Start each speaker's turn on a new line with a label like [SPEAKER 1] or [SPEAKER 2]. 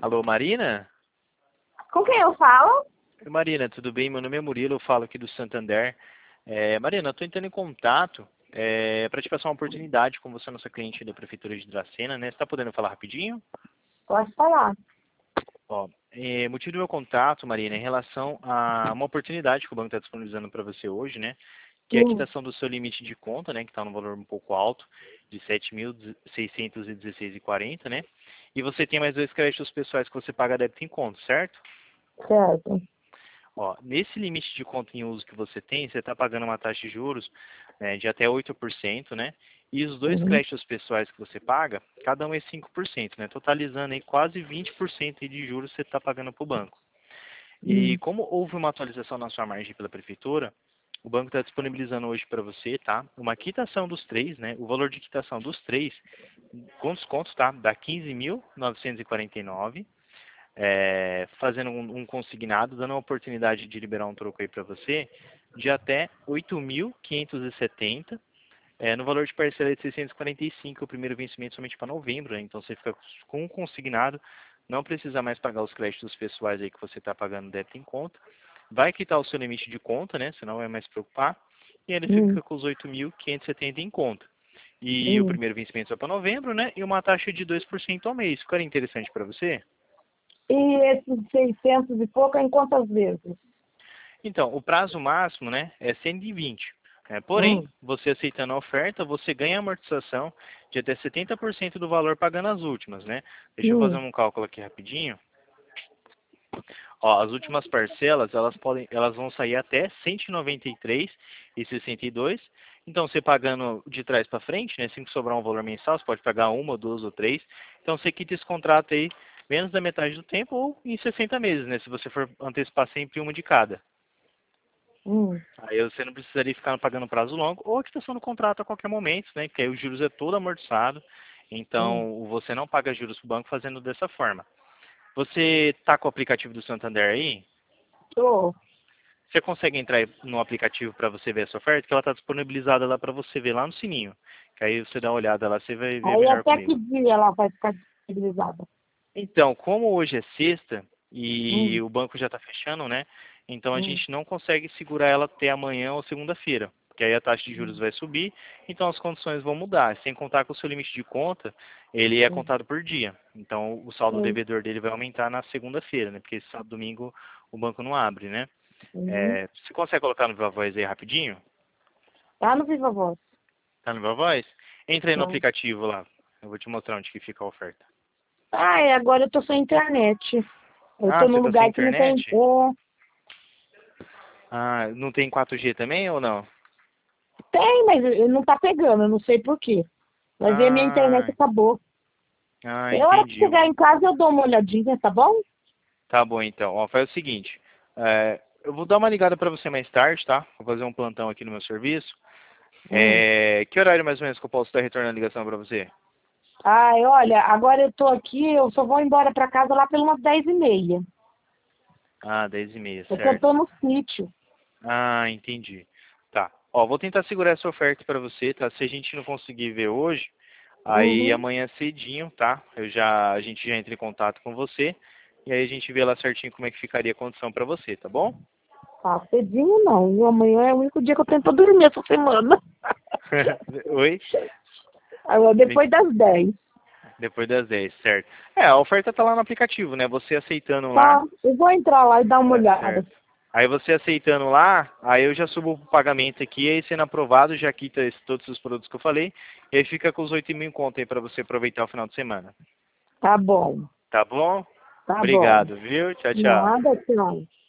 [SPEAKER 1] Alô, Marina?
[SPEAKER 2] Com quem eu falo?
[SPEAKER 1] Oi, Marina, tudo bem? Meu nome é Murilo, eu falo aqui do Santander. Marina, eu estou entrando em contato para te passar uma oportunidade, como você é nossa cliente da Prefeitura de Dracena, né? Você está podendo falar rapidinho?
[SPEAKER 2] Pode falar.
[SPEAKER 1] Ó, motivo do meu contato, Marina, é em relação a uma oportunidade que o banco está disponibilizando para você hoje, né? Que é a
[SPEAKER 2] Hum,
[SPEAKER 1] quitação do seu limite de conta, né? Que está no valor um pouco alto, de 7.616,40, né? E você tem mais dois créditos pessoais que você paga débito em conta, certo?
[SPEAKER 2] certo.
[SPEAKER 1] Ó, nesse limite de conta em uso que você tem, você está pagando uma taxa de juros de até 8%, né? E os dois
[SPEAKER 2] Uhum.
[SPEAKER 1] créditos pessoais que você paga, cada um é 5%, né? Totalizando aí quase 20% aí de juros que você está pagando para o banco. E
[SPEAKER 2] Hum,
[SPEAKER 1] como houve uma atualização na sua margem pela prefeitura, o banco está disponibilizando hoje para você, tá? Uma quitação dos três, né? O valor de quitação dos três, com descontos, tá? Dá 15.949, fazendo um consignado, dando a oportunidade de liberar um troco aí para você, de até 8.570, no valor de parcela de 645, o primeiro vencimento somente para novembro, né? Então você fica com um consignado, não precisa mais pagar os créditos pessoais aí que você está pagando débito em conta, vai quitar o seu limite de conta, né? Você não vai mais se preocupar, e ele
[SPEAKER 2] hum,
[SPEAKER 1] fica com os 8.570 em conta. E o
[SPEAKER 2] hum.
[SPEAKER 1] primeiro vencimento é para novembro, né? E uma taxa de 2% ao mês. Ficaria interessante para você?
[SPEAKER 2] E esses 600 e pouco é em quantas vezes?
[SPEAKER 1] Então, o prazo máximo, né, é 120. Porém,
[SPEAKER 2] Hum,
[SPEAKER 1] você aceitando a oferta, você ganha amortização de até 70% do valor pagando as últimas, né? Deixa eu fazer
[SPEAKER 2] hum,
[SPEAKER 1] um cálculo aqui rapidinho. Ó, as últimas parcelas, elas vão sair até 193,62. Então, você pagando de trás para frente, né, sempre que sobrar um valor mensal, você pode pagar uma, duas ou três. Então, você quita esse contrato aí menos da metade do tempo ou em 60 meses, né, se você for antecipar sempre uma de cada.
[SPEAKER 2] hum,
[SPEAKER 1] Aí você não precisaria ficar pagando prazo longo ou a quitação do contrato a qualquer momento, né? Que aí os juros é todo amortizado.
[SPEAKER 2] hum.
[SPEAKER 1] Então você não paga juros para o banco fazendo dessa forma. Você está com o aplicativo do Santander aí?
[SPEAKER 2] Tô.
[SPEAKER 1] Você consegue entrar aí no aplicativo para você ver essa oferta? Que ela está disponibilizada lá para você ver lá no sininho. Que aí você dá uma olhada lá, você vai ver
[SPEAKER 2] Aí
[SPEAKER 1] melhor
[SPEAKER 2] até que
[SPEAKER 1] comigo.
[SPEAKER 2] dia ela vai ficar disponibilizada?
[SPEAKER 1] Então, como hoje é sexta e
[SPEAKER 2] Hum,
[SPEAKER 1] o banco já está fechando, né? Então a
[SPEAKER 2] hum,
[SPEAKER 1] gente não consegue segurar ela até amanhã ou segunda-feira, porque aí a taxa de juros
[SPEAKER 2] hum,
[SPEAKER 1] vai subir, então as condições vão mudar. Sem contar que o seu limite de conta, ele é
[SPEAKER 2] hum,
[SPEAKER 1] contado por dia. Então o saldo
[SPEAKER 2] hum,
[SPEAKER 1] devedor dele vai aumentar na segunda-feira, né? Porque sábado, domingo o banco não abre, né?
[SPEAKER 2] hum.
[SPEAKER 1] Você consegue colocar no Viva Voz aí rapidinho?
[SPEAKER 2] Tá no Viva Voz.
[SPEAKER 1] Tá no Viva Voz? Entra aí no
[SPEAKER 2] Tá.
[SPEAKER 1] aplicativo lá. Eu vou te mostrar onde que fica a oferta.
[SPEAKER 2] Ah, agora eu tô sem internet. Eu
[SPEAKER 1] Ah,
[SPEAKER 2] tô
[SPEAKER 1] você
[SPEAKER 2] num
[SPEAKER 1] tá sem
[SPEAKER 2] lugar que não tem.
[SPEAKER 1] internet? Ah, não tem 4G também ou não?
[SPEAKER 2] Tem, mas ele não tá pegando, eu não sei por quê. Vai ver, minha internet
[SPEAKER 1] Ah,
[SPEAKER 2] acabou. É hora de
[SPEAKER 1] entendi.
[SPEAKER 2] chegar em casa eu dou uma olhadinha, tá bom?
[SPEAKER 1] Tá bom, então. Ó, faz o seguinte. Eu vou dar uma ligada para você mais tarde, tá? Vou fazer um plantão aqui no meu serviço.
[SPEAKER 2] Hum.
[SPEAKER 1] Que horário mais ou menos que eu posso estar retornando a ligação para você?
[SPEAKER 2] Ai, olha, agora eu tô aqui, eu só vou embora pra casa lá pelas 10h30.
[SPEAKER 1] Ah, 10h30,
[SPEAKER 2] Porque eu
[SPEAKER 1] certo.
[SPEAKER 2] tô no sítio.
[SPEAKER 1] Ah, entendi. Tá. Ó, vou tentar segurar essa oferta para você, tá? Se a gente não conseguir ver hoje, aí
[SPEAKER 2] Uhum.
[SPEAKER 1] amanhã cedinho, tá? A gente já entra em contato com você e aí a gente vê lá certinho como é que ficaria a condição para você, tá bom?
[SPEAKER 2] Tá, cedinho não. Viu? Amanhã é o único dia que eu tenho pra dormir essa semana.
[SPEAKER 1] Oi?
[SPEAKER 2] Agora, depois das 10.
[SPEAKER 1] Depois das 10, certo. A oferta tá lá no aplicativo, né? Você aceitando lá,
[SPEAKER 2] Tá, eu vou entrar lá e dar uma
[SPEAKER 1] tá
[SPEAKER 2] olhada.
[SPEAKER 1] certo. Aí você aceitando lá, aí eu já subo o pagamento aqui, aí sendo aprovado, já quita todos os produtos que eu falei, e aí fica com os 8.000 em conta aí pra você aproveitar o final de semana.
[SPEAKER 2] Tá bom,
[SPEAKER 1] Tá bom?
[SPEAKER 2] tá bom.
[SPEAKER 1] Obrigado, viu? Tchau, tchau.
[SPEAKER 2] Nada, tchau.